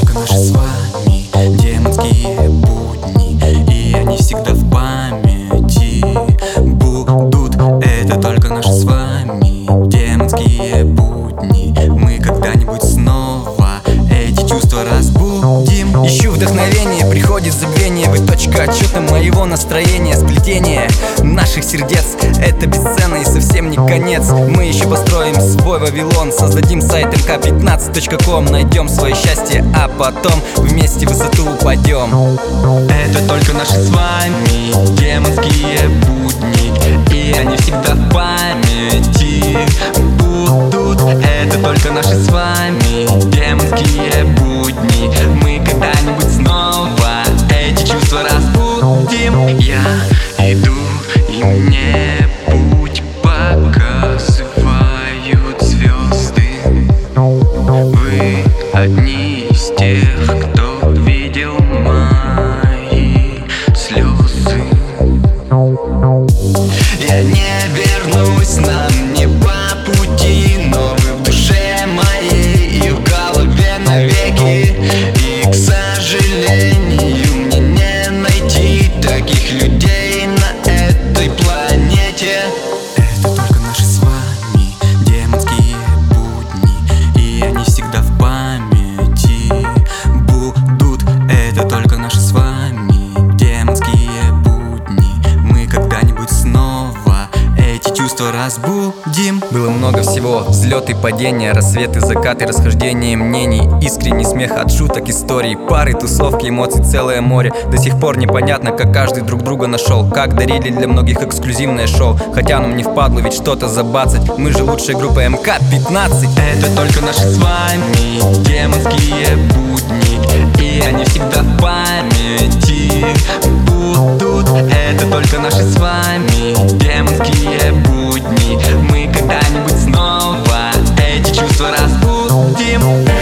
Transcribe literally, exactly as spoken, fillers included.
только наши с вами демонские будни, и они всегда в памяти будут. Это только наши с вами демонские будни. Мы когда-нибудь снова эти чувства разбудим. Ищу вдохновение, приходит забвение. Вы точка отчета моего настроения. Сплетение наших сердец — это бесценно и совсем не конец. Мы еще построим свой Вавилон, создадим сайт эм ка пятнадцать точка ком, найдем свое счастье, а потом вместе в высоту упадем. Это только наши с вами демонские будни, и они всегда в памяти будут. Это только наши с вами демонские будни. Мы когда-нибудь снова эти чувства разбудим. Я иду, и мне путь показывают звезды. Вы одни из тех, кто видел мои слезы. Я не вернусь, нам не по пути, но вы в душе моей и в голове навеки. И, к сожалению, мне не найти таких людей на этой планете. Это только наши с вами демонские будни, и они всегда в памяти будут. Это только наши с вами демонские будни. Мы когда-нибудь снова эти чувства разбудим. Было много всего, взлеты, падения, рассветы, закаты, расхождения мнений, искренний смех от шуток, историй, пары, тусовки, эмоций целое море. До сих пор непонятно, как каждый друг друга нашел, как дарили для многих эксклюзивное шоу. Хотя нам не впадло ведь что-то забацать, мы же лучшая группа эм ка пятнадцать. Это только наши с вами демонские будни, и они всегда в памяти будут. Это только наши с вами демонские будни. Мы когда-нибудь снова эти чувства разбудим.